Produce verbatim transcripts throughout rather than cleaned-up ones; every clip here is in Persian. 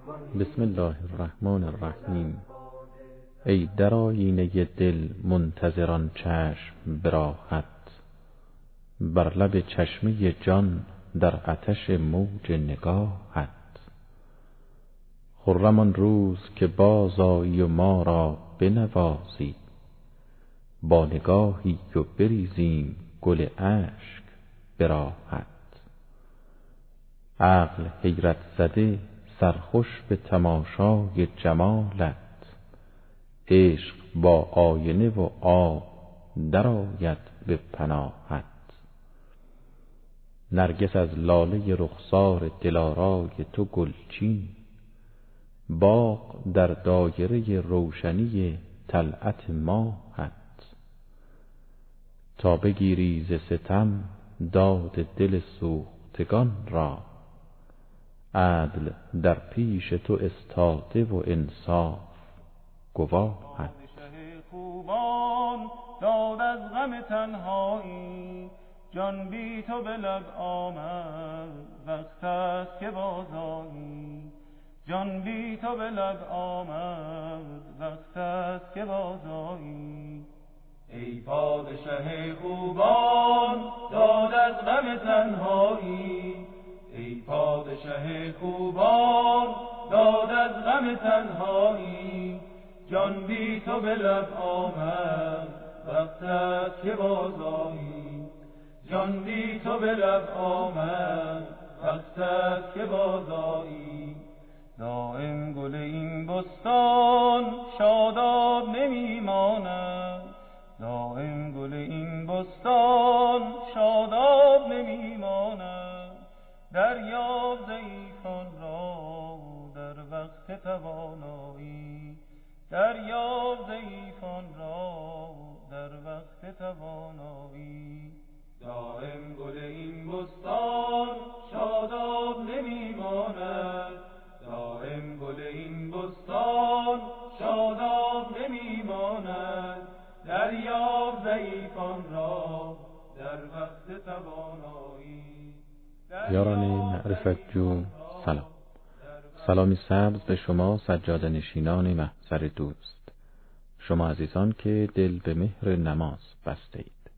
بسم الله الرحمن الرحیم. ای در آیینه دل منتظران چشم براحت، بر لب چشمه جان در آتش موج نگاهت. خرم آن روز که باز آیی و ما را بنوازی، با نگاهی و بریزیم گل اشک براحت. عقل حیرت زده سرخوش به تماشای جمالت، عشق با آینه و آب درآید به پناهت. نرگس از لاله رخسار دلارای تو گلچین، باغ در دایره روشنی طلعت ماهت. تا بگیری ز ستم داد دل سوختگان را، عدل در پیش تو استاده و انصاف گواهت. شه خوبان داد از غم تنهایی، جان بی تو به لب آمد وقت است که بازایی. جان بی تو به لب آمد وقت است که بازایی. ای پادشه خوبان داد از غم تنهایی، ای پادشه خوبان داد از غم تنهایی. جان بی تو به لب آمد وقت است که بازایی. جان بی تو به لب آمد وقت است که بازایی. دائم گل این بستان شاداب نمی ماند، دائم گل این بستان شاداب نمی ماند. دریاب ضعیفان را در وقت توانایی، دریاب ضعیفان را در وقت توانایی. دائم گل این بستان شاداب نمی ماند، دائم گل این بستان شاداب نمی ماند. دریاب ضعیفان را در وقت توانایی. یاران معرفت جو سلام. سلامی سبز به شما سجاده نشینان محضر دوست، شما عزیزان که دل به مهر نماز بسته اید.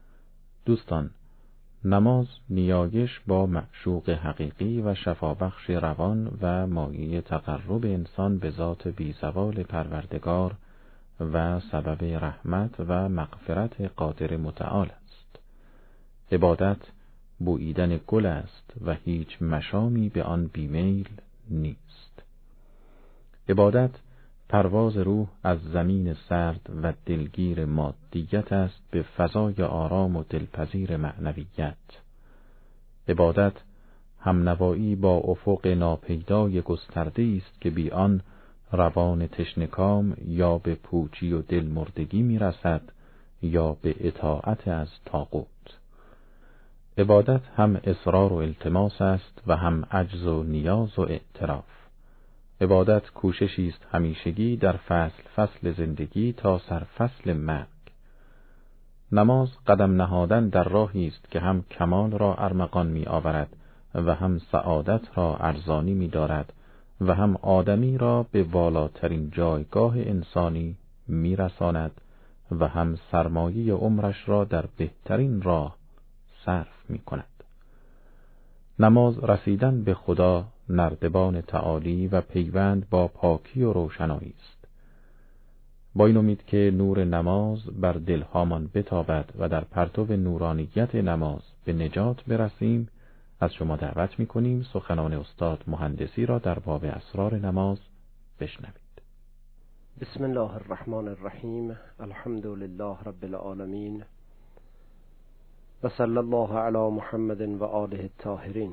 دوستان، نماز نیایش با معشوق حقیقی و شفابخش روان و مایه تقرب انسان به ذات بیزوال پروردگار و سبب رحمت و مغفرت قادر متعال است. عبادت بوییدن گل است و هیچ مشامی به آن بیمیل نیست. عبادت پرواز روح از زمین سرد و دلگیر مادیت است به فضای آرام و دلپذیر معنویت. عبادت همنوایی با افق ناپیدای گسترده است که بی آن روان تشنکام یا به پوچی و دلمردگی میرسد یا به اطاعت از طاغوت. عبادت هم اصرار و التماس است و هم عجز و نیاز و اعتراف. عبادت کوششی است همیشگی در فصل فصل زندگی تا سرفصل مرگ. نماز قدم نهادن در راهی است که هم کمال را ارمغان می آورد و هم سعادت را ارزانی می دارد و هم آدمی را به والاترین جایگاه انسانی می رساند و هم سرمایه عمرش را در بهترین راه صرف می کند. نماز رسیدن به خدا، نردبان تعالی و پیوند با پاکی و روشنایی است. با این امید که نور نماز بر دلهامان بتابد و در پرتو نورانیت نماز به نجات برسیم، از شما دعوت می کنیم سخنان استاد مهندسی را در باب اسرار نماز بشنوید. بسم الله الرحمن الرحیم. الحمد لله رب العالمین و صلی الله علی محمد و آله الطاهرین.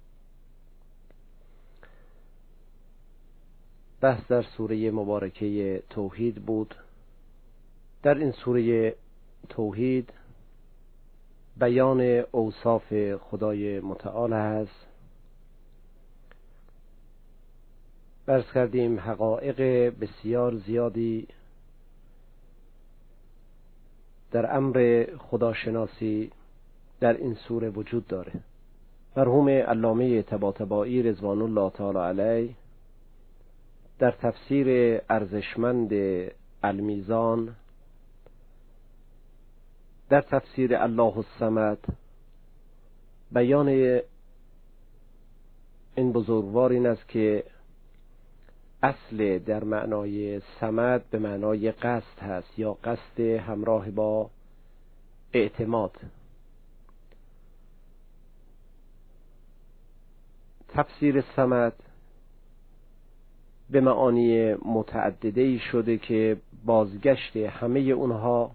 بحث در سوره مبارکه توحید بود. در این سوره توحید بیان اوصاف خدای متعال است. عرض کردیم حقایق بسیار زیادی در امر خداشناسی در این سوره وجود داره. مرحوم علامه طباطبایی رضوان الله تعالی علیه در تفسیر ارزشمند المیزان در تفسیر الله الصمد بیان این بزرگوار این است که اصل در معنای صمد به معنای قصد هست یا قصد همراه با اعتماد. تفسیر صمد به معانی متعدده‌ای شده که بازگشت همه اونها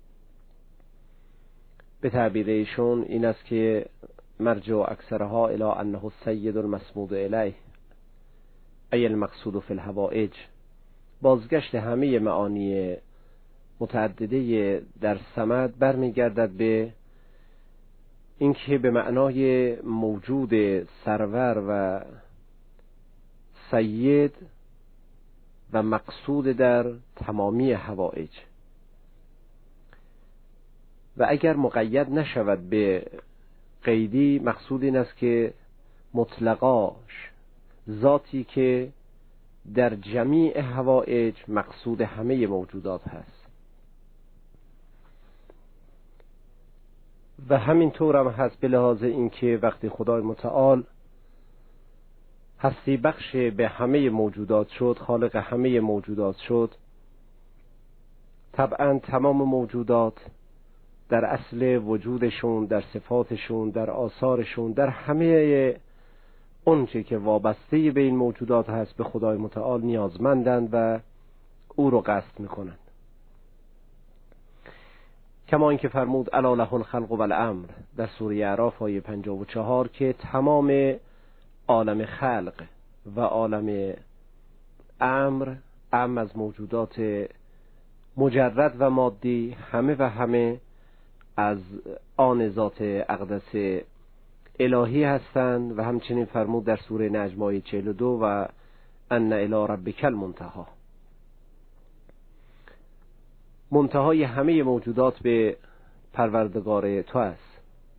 به تعبیر ایشون این است که مرجع اکثرها الی انه السید المسمود الیه ای المقصود فی الحوائج. بازگشت همه معانی متعدده در صمد برمیگردد به اینکه به معنای موجود سرور و سید و مقصود در تمامی حوائج، و اگر مقید نشود به قیدی مقصود این است که مطلقاش ذاتی که در جمیع حوائج مقصود همه موجودات هست. و همینطور هم هست به لحاظ اینکه وقتی خدای متعال هستی بخش به همه موجودات شد، خالق همه موجودات شد، طبعا تمام موجودات در اصل وجودشون، در صفاتشون، در آثارشون، در همه اونچه که وابسته به این موجودات هست به خدای متعال نیازمندند و او رو قصد میکنند. کما اینکه فرمود الا له الخلق والامر در سوره اعراف آیه پنجاه و چهار که تمام عالم خلق و عالم امر، ام از موجودات مجرد و مادی، همه و همه از آن ذات اقدس الهی هستند. و همچنین فرمود در سوره نجم آیه چهل و دو و ان الی ربک المنتهی، منتهای همه موجودات به پروردگار تو است.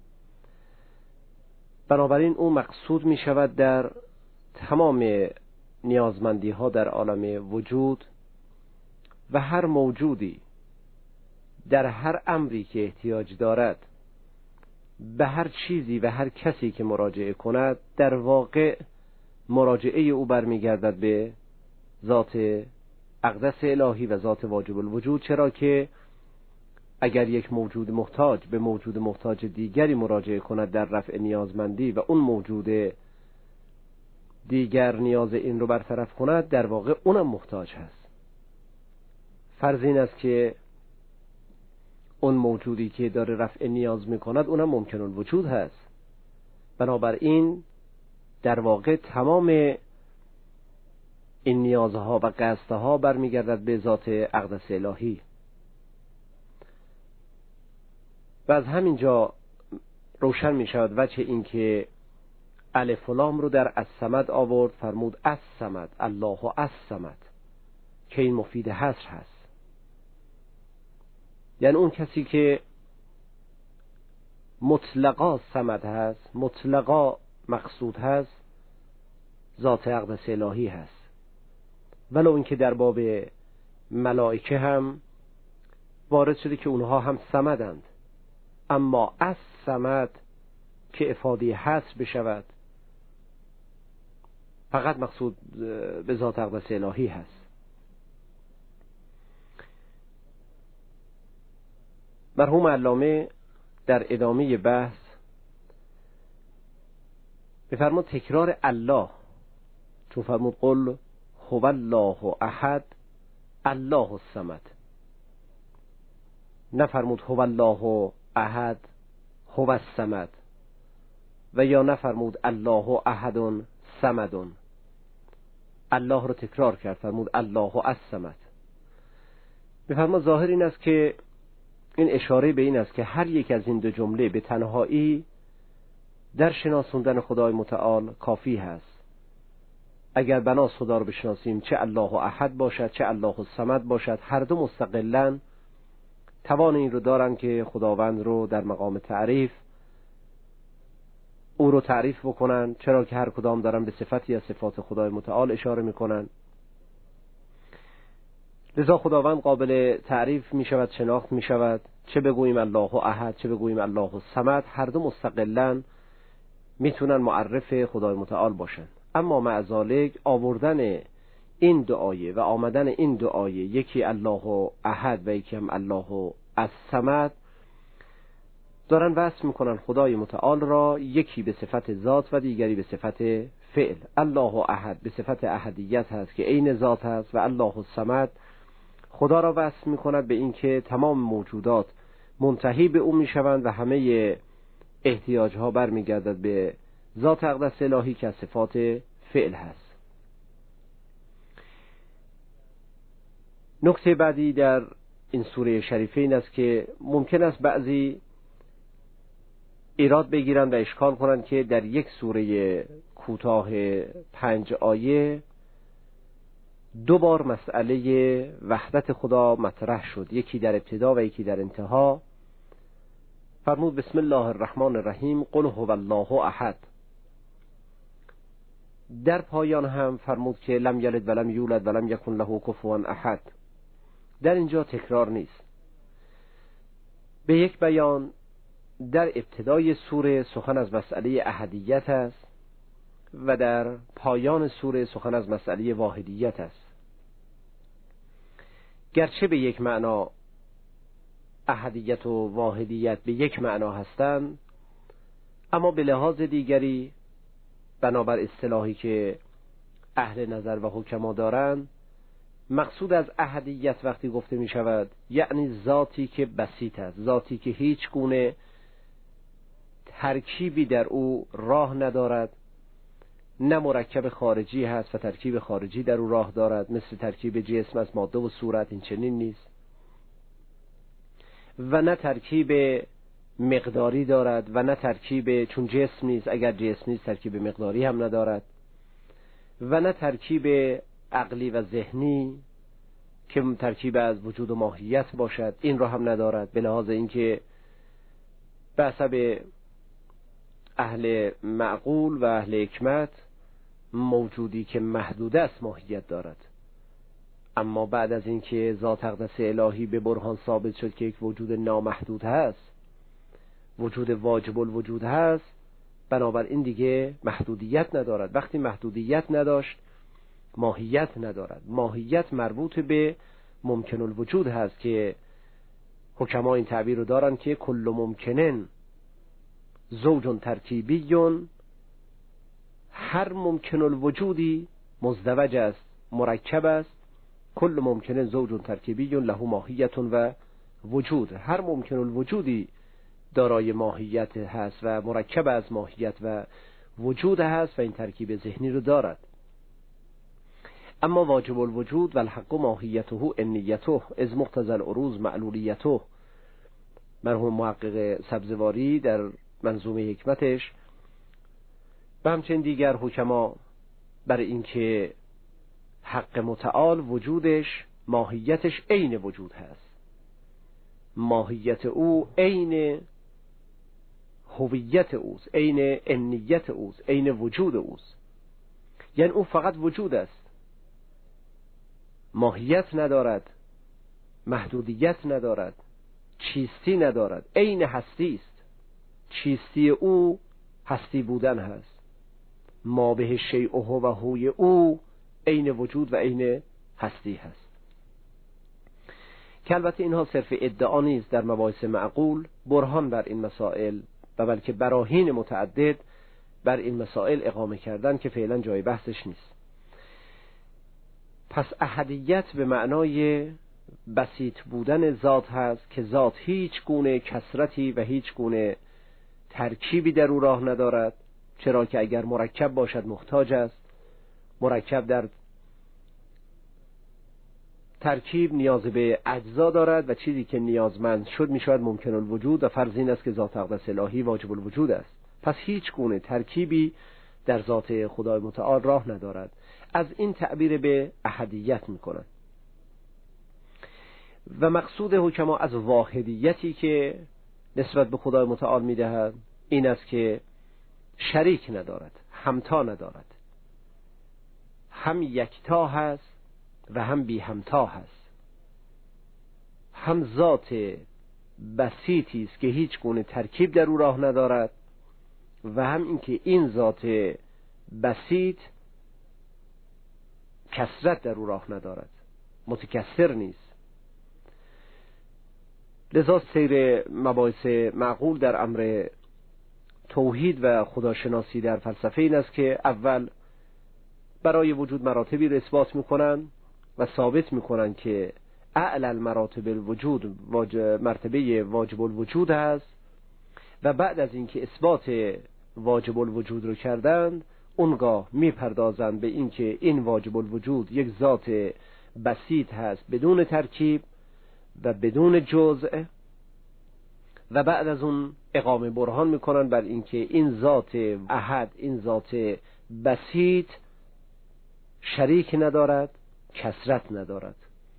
بنابراین او مقصود می شود در تمام نیازمندی ها در عالم وجود و هر موجودی در هر امری که احتیاج دارد به هر چیزی و هر کسی که مراجعه کند در واقع مراجعه او برمیگردد به ذات اقدس الهی و ذات واجب الوجود، چرا که اگر یک موجود محتاج به موجود محتاج دیگری مراجعه کند در رفع نیازمندی و اون موجود دیگر نیاز این رو برطرف کند، در واقع اونم محتاج هست. فرض این است که اون موجودی که داره رفع نیاز میکند اونم ممکن الوجود هست. بنابراین در واقع تمام این نیازها و قصدها برمیگردد به ذات اقدس الهی. و از همین جا روشن می شود وجه این که الف و لام رو در الصمد آورد، فرمود الصمد، الله الصمد، که این مفید حصر هست. یعنی اون کسی که مطلقا صمد هست، مطلقا مقصود هست، ذات اقدس الهی هست. ولو اینکه در باب ملائکه هم وارد شده که اونها هم صمدند، اما از صمد که افاده حصر بشود فقط مقصود به ذات اقدس الهی هست. مرحوم علامه در ادامه بحث بفرمود تکرار الله، چون فرمود قل هو الله احد الله الصمد، نفرمود هو الله احد هو الصمد، و یا نفرمود الله احد صمد، الله رو تکرار کرد، فرمود الله الصمد. بفرمود ظاهر این است که این اشاره به این است که هر یک از این دو جمله به تنهایی در شناسوندن خدای متعال کافی هست. اگر بناس خدا رو بشناسیم، چه الله احد باشد چه الله الصمد باشد، هر دو مستقلاً توان این رو دارن که خداوند رو در مقام تعریف او رو تعریف بکنن، چرا که هر کدام دارن به صفتی از صفات خدای متعال اشاره میکنن. لذا خداوند قابل تعریف می شود، شناخت می شود. چه بگوییم الله احد، چه بگوییم الله الصمد، هر دو مستقلاً میتونن معرف خدای متعال باشن. اما مع ذالک آوردن این دو آیه و آمدن این دو آیه، یکی الله احد و یکی هم الله الصمد، دارن وصف میکنن خدای متعال را، یکی به صفت ذات و دیگری به صفت فعل. الله احد به صفت احدیت هست که عین ذات هست، و الله الصمد خدا را وصف میکند به اینکه تمام موجودات منتهی به او میشوند و همه احتیاج ها برمیگردد به ذات اقدس الهی که صفات فعل هست. نکته بعدی در این سوره شریفه این است که ممکن است بعضی ایراد بگیرن و اشکال کنن که در یک سوره کوتاه پنج آیه دو بار مسئله وحدت خدا مطرح شد، یکی در ابتدا و یکی در انتها. فرمود بسم الله الرحمن الرحیم قل هو الله احد. در پایان هم فرمود که لم یلد ولم یولد ولم یکن له کفوا احد. در اینجا تکرار نیست. به یک بیان در ابتدای سوره سخن از مسئله احدیت است و در پایان سوره سخن از مسئله واحدیت است. گرچه به یک معنا احدیت و واحدیت به یک معنا هستند، اما به لحاظ دیگری بنابر اصطلاحی که اهل نظر و حکما دارند، مقصود از احدیت وقتی گفته می شود یعنی ذاتی که بسیط است، ذاتی که هیچ گونه ترکیبی در او راه ندارد، نه مرکب خارجی هست و ترکیب خارجی در او راه دارد، مثل ترکیب جسم از ماده و صورت، این چنین نیست، و نه ترکیب مقداری دارد و نه ترکیب، چون جسم نیست، اگر جسم نیست ترکیب مقداری هم ندارد، و نه ترکیب عقلی و ذهنی که ترکیب از وجود و ماهیت باشد، این را هم ندارد، به لحاظ اینکه به حسب اهل معقول و اهل حکمت موجودی که محدود است ماهیت دارد. اما بعد از اینکه ذات اقدس الهی به برهان ثابت شد که یک وجود نامحدود هست، وجود واجب الوجود هست، بنابراین دیگه محدودیت ندارد. وقتی محدودیت نداشت ماهیت ندارد. ماهیت مربوط به ممکن الوجود هست که حکما این تعبیر رو دارن که کل ممکنن زوج ترکیبیون، هر ممکن الوجودی مزدوج است، مرکب است. کل ممکنن زوج ترکیبیون له ماهیت و وجود، هر ممکن الوجودی دارای ماهیت هست و مرکب از ماهیت و وجود هست و این ترکیب ذهنی رو دارد. اما واجب الوجود و الحق ماهیته انیته از مقتضى العروض معلولیته، مرحوم محقق سبزواری در منظومه حکمتش و همچنین دیگر حکما بر اینکه حق متعال وجودش ماهیتش عین وجود هست، ماهیت او عین هویت اوست، عین انیت اوست، عین وجود اوست، یعنی او فقط وجود است، ماهیت ندارد، محدودیت ندارد، چیستی ندارد، عین هستی است. چیستی او هستی بودن هست، ما به شیء و هوی او عین وجود و عین هستی هست. که البته اینها صرف ادعا نیست، در مباحث معقول برهان بر این مسائل و بلکه براهین متعدد بر این مسائل اقامه کردن که فعلا جای بحثش نیست. پس احدیت به معنای بسیط بودن ذات هست که ذات هیچ گونه کثرتی و هیچ گونه ترکیبی در او راه ندارد، چرا که اگر مرکب باشد محتاج است، مرکب در ترکیب نیاز به اجزا دارد و چیزی که نیازمند شد می شود ممکن الوجود و فرض این است که ذات اقدس الهی واجب الوجود است. پس هیچ گونه ترکیبی در ذات خدای متعال راه ندارد. از این تعبیر به احدیت می کنند. و مقصود حکما از واحدیتی که نسبت به خدای متعال می دهد این است که شریک ندارد، همتا ندارد، هم یکتا هست و هم بی همتا هست. هم ذات بسیطی است که هیچ گونه ترکیب در او راه ندارد و هم اینکه این ذات بسیط کثرت در او راه ندارد، متکثر نیست. لذا سیر مباحث معقول در امر توحید و خداشناسی در فلسفه این است که اول برای وجود مراتبی رو اثبات میکنن و ثابت میکنن که اعلی المراتب الوجود مرتبه واجب الوجود هست و بعد از اینکه اثبات واجب الوجود رو کردند اونگاه میپردازند به اینکه این واجب الوجود یک ذات بسیط هست بدون ترکیب و بدون جزء و بعد از اون اقامه برهان میکنن بر اینکه این ذات احد، این ذات بسیط شریک ندارد، کثرت ندارد.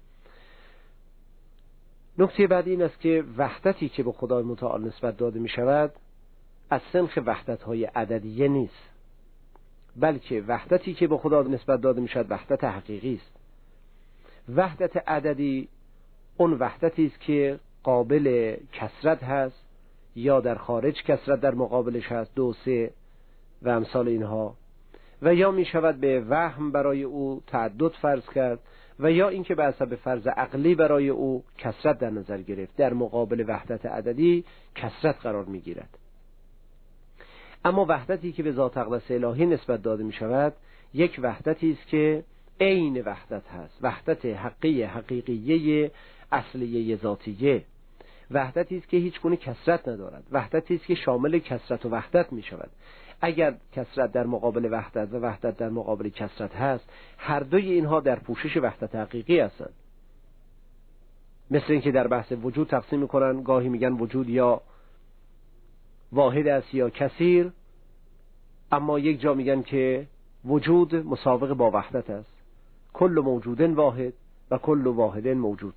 نکته بعد این است که وحدتی که به خدای متعال نسبت داده می شود از سنخ وحدت‌های عددیه نیست، بلکه وحدتی که به خدا نسبت داده می شود وحدت حقیقی است. وحدت عددی اون وحدتی است که قابل کثرت هست یا در خارج کثرت در مقابلش هست، دو سه و امثال اینها، و یا می شود به وهم برای او تعدد فرض کرد و یا اینکه به حسب فرض عقلی برای او کثرت در نظر گرفت. در مقابل وحدت عددی کثرت قرار می گیرد. اما وحدتی که به ذات اقدس الهی نسبت داده می شود یک وحدتی است که عین وحدت هست، وحدت حقیقی حقیقیه اصلیه ذاتیه، وحدتی است که هیچ گونه کثرت ندارد، وحدتی است که شامل کثرت و وحدت می شود. اگر کثرت در مقابل وحدت و وحدت در مقابل کثرت هست، هر دوی اینها در پوشش وحدت حقیقی هستند. مثل اینکه در بحث وجود تقسیم میکنن، گاهی میگن وجود یا واحد است یا کثیر، اما یک جا میگن که وجود مساوق با وحدت است، کل موجود واحد و کل واحد موجود.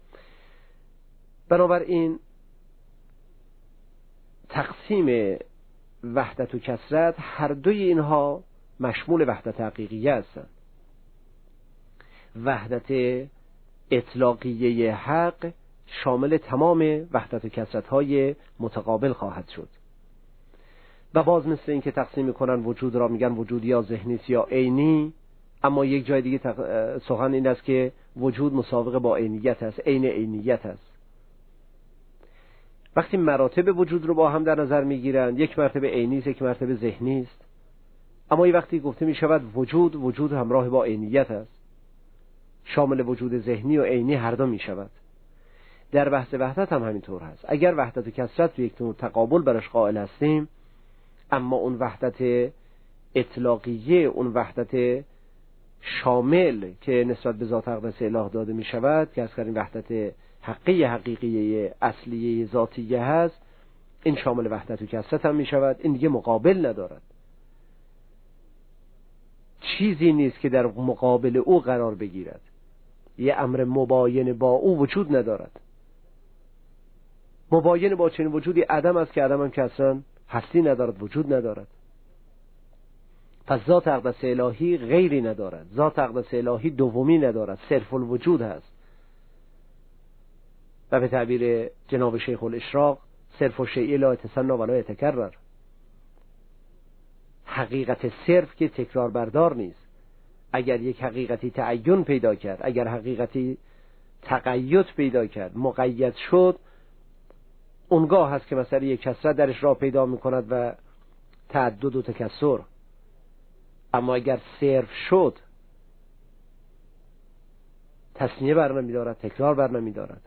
بنابراین تقسیم وحدت و کثرت هر دوی اینها مشمول وحدت حقیقیه هستند. وحدت اطلاقیه حق شامل تمام وحدت و کثرت های متقابل خواهد شد. و باز مثل این که تقسیم میکنن وجود را میگن وجود یا ذهنی یا عینی، اما یک جای دیگه تق... سخن این است که وجود مساوق با عینیت است، عین عینیت است. وقتی مراتب وجود رو با هم در نظر میگیرند، یک مرتبه عینی است، یک مرتبه ذهنی است، اما این وقتی گفته می شود وجود، وجود همراه با عینیت است، شامل وجود ذهنی و عینی هر دو می شود. در بحث وحدت هم همینطور هست. اگر وحدت و کثرت رو یک نوع تقابل برش قائل هستیم، اما اون وحدت اطلاقیه، اون وحدت شامل که نسبت به ذات اقدس اله داده می شود که از کردیم وحدت حقیقی حقیقی اصلیه ذاتیه هست، این شامل وحدت و کثرت هم می شود. این دیگه مقابل ندارد، چیزی نیست که در مقابل او قرار بگیرد، یه امر مباین با او وجود ندارد. مباین با چنین وجودی عدم است که عدم هم که اصلا هستی ندارد، وجود ندارد. پس ذات اقدس الهی غیری ندارد، ذات اقدس الهی دومی ندارد، صرف الوجود هست و به تعبیر جناب شیخ الاشراق صرف الشیء لا یتثنی ولا یتکرر. حقیقت صرف که تکرار بردار نیست. اگر یک حقیقتی تعین پیدا کرد، اگر حقیقتی تقید پیدا کرد، مقید شد، اونگاه هست که مثلا یک کثرت درش را پیدا میکند و تعدد و تکثر. اما اگر صرف شد، تثنیه بر نمیدارد، تکرار بر نمیدارد.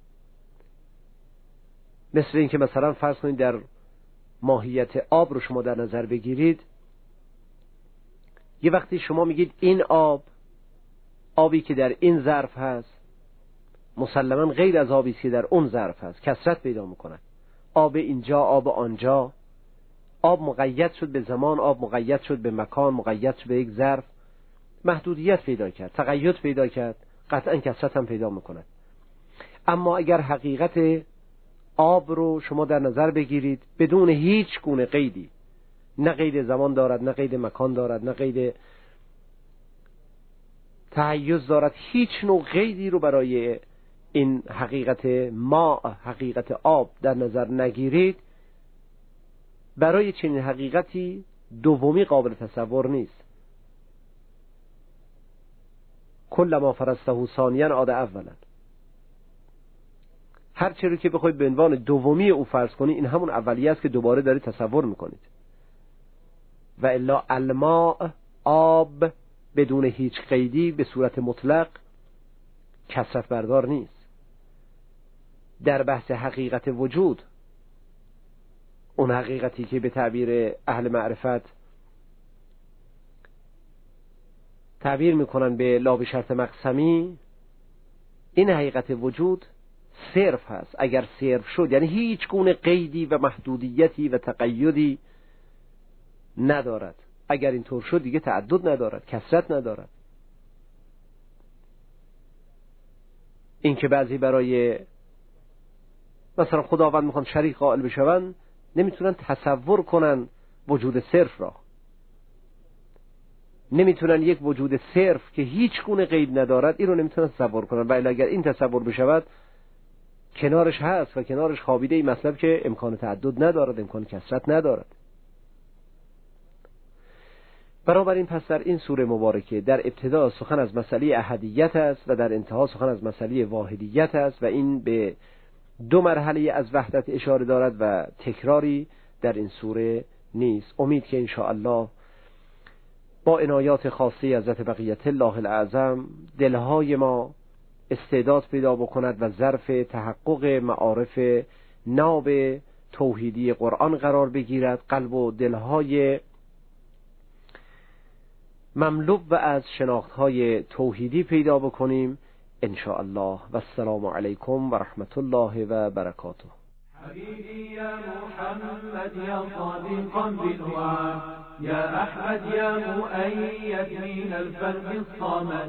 مثل این که مثلا فرض کنید در ماهیت آب رو شما در نظر بگیرید، یه وقتی شما میگید این آب، آبی که در این ظرف هست مسلماً غیر از آبی که در اون ظرف هست، کثرت پیدا میکنه. آب اینجا، آب آنجا، آب مقید شد به زمان، آب مقید شد به مکان، مقید شد به یک ظرف، محدودیت پیدا کرد، تقید پیدا کرد، قطعاً کثرت هم پیدا میکنه. اما اگر حقیقت آب رو شما در نظر بگیرید بدون هیچ گونه قیدی، نه قید زمان دارد، نه قید مکان دارد، نه قید تحیز دارد، هیچ نوع قیدی رو برای این حقیقت ماء، حقیقت آب در نظر نگیرید، برای چنین حقیقتی دومی قابل تصور نیست. کل ما فرسته ثانیا عاد اولا. هر چی رو که بخواید به عنوان دومی او فرض کنید، این همون اولیه است که دوباره دارید تصور میکنید. و الا الماء، آب بدون هیچ قیدی به صورت مطلق کثرت بردار نیست. در بحث حقیقت وجود، اون حقیقتی که به تعبیر اهل معرفت تعبیر میکنن به لا به شرط مقسمی، این حقیقت وجود صرف هست. اگر صرف شد یعنی هیچ گونه قیدی و محدودیتی و تقیدی ندارد. اگر اینطور شد دیگه تعدد ندارد، کثرت ندارد. این که بعضی برای مثلا خداوند میخوان شریک قائل بشون، نمیتونن تصور کنن وجود صرف را، نمیتونن یک وجود صرف که هیچ گونه قید ندارد این رو نمیتونن تصور کنن. ولی اگر این تصور بشود، کنارش هست و کنارش خوابیده این مطلب که امکان تعدد ندارد، امکان کثرت ندارد. بنابراین پس در این سوره مبارکه در ابتدا سخن از مسئله احدیت است و در انتها سخن از مسئله واحدیت است و این به دو مرحله از وحدت اشاره دارد و تکراری در این سوره نیست. امید که ان شاء الله با عنایات خاصه حضرت بقیت الله الاعظم دلهای ما استعداد پیدا بکند و ظرف تحقق معارف ناب توحیدی قرآن قرار بگیرد، قلب و دلهای مملو و از شناختهای توحیدی پیدا بکنیم ان شاء الله. و السلام علیکم و رحمت الله و برکاته. حبيبي يا محمد يا صادقا بالوعد، يا أحمد يا مؤيد من الفرد الصمد.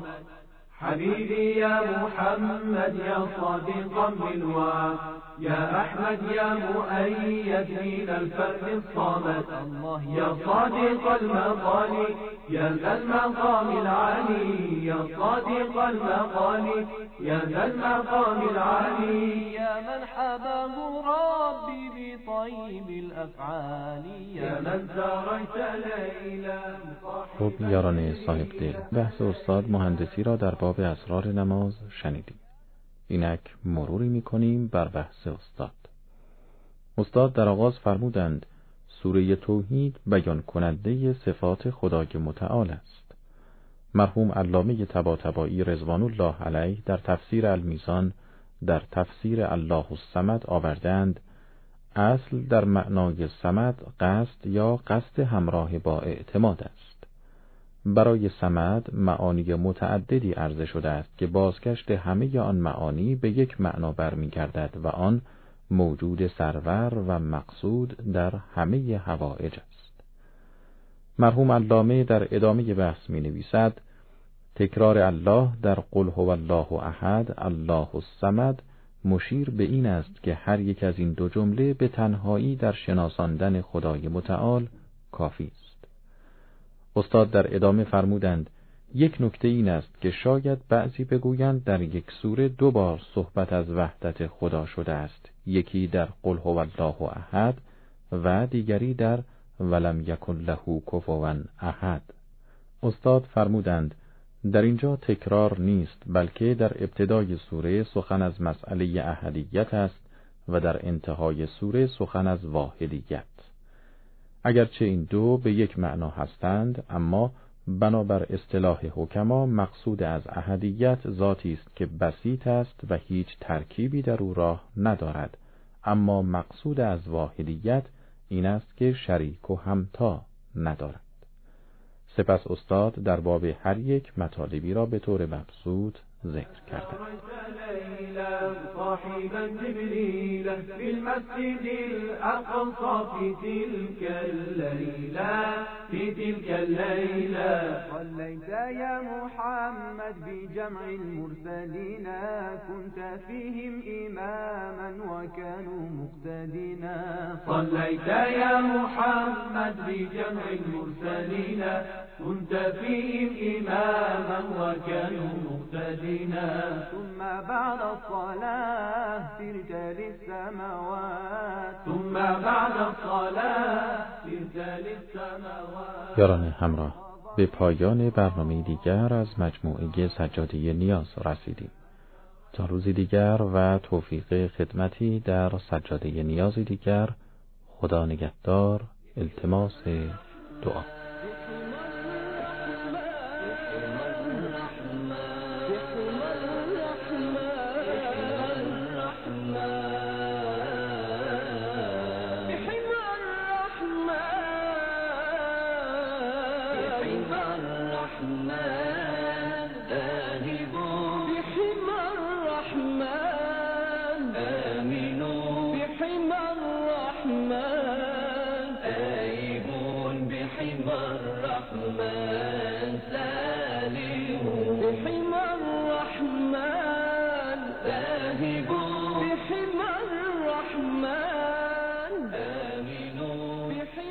حبيبي يا محمد يا صادقا بالوعد، يا أحمد يا مؤيد من الفرد الصمد. يا صادق المقال يا ذا المقام العالي، يا صادق المقال يا ذا المقام العالي، يا من حباه ربي بطيب الأفعال، يا من ساريت ليلا. خب یاران صاحب دل، بحث استاد مهندسی را در باب اسرار نماز شنیدیم. اینک مروری می‌کنیم بر بحث استاد. استاد در آغاز فرمودند سوره توحید بیان کننده صفات خدای متعال است. مرحوم علامه طباطبایی رضوان الله علیه در تفسیر المیزان در تفسیر الله الصمد آوردند اصل در معنای صمد قصد یا قصد همراه با اعتماد است. برای صمد معانی متعددی عرضه شده است که بازگشت همه آن معانی به یک معنا برمیگردد و آن موجود سرور و مقصود در همه حوائج است. مرحوم علامه در ادامه بحث می نویسد تکرار الله در قل هو الله احد الله الصمد مشیر به این است که هر یک از این دو جمله به تنهایی در شناساندن خدای متعال کافی است. استاد در ادامه فرمودند یک نکته این است که شاید بعضی بگویند در یک سوره دو بار صحبت از وحدت خدا شده است، یکی در قل هو الله احد و دیگری در ولم یکن له کفوا احد. استاد فرمودند در اینجا تکرار نیست، بلکه در ابتدای سوره سخن از مسئله احدیت است و در انتهای سوره سخن از واحدیت. اگرچه این دو به یک معنا هستند، اما بنابر اصطلاح حکما مقصود از احدیت ذاتی است که بسیط است و هیچ ترکیبی در او راه ندارد، اما مقصود از واحدیت این است که شریک و همتا ندارد. سپس استاد در باب هر یک مطالبی را به طور مبسوط ذکر کردند. صاحبا جبريل في المسجد الأقصى في تلك الليلة في تلك الليلة صليت يا محمد بجمع المرسلين كنت فيهم إماما وكانوا مقتدينا. صليت يا محمد بجمع المرسلين كنت فيهم إماما وكانوا مقتدينا. مهدنا ثم بعد الصلاة سرت للسماوات ثم بعد الصلاة سرت للسماوات. یاران همراه، به پایان برنامه دیگر از مجموعه سجاده نیاز رسیدیم. تا روزی دیگر و توفیق خدمتی در سجاده نیازی دیگر، خدا نگهدار. التماس دعا.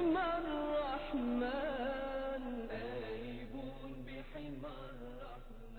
الرحمن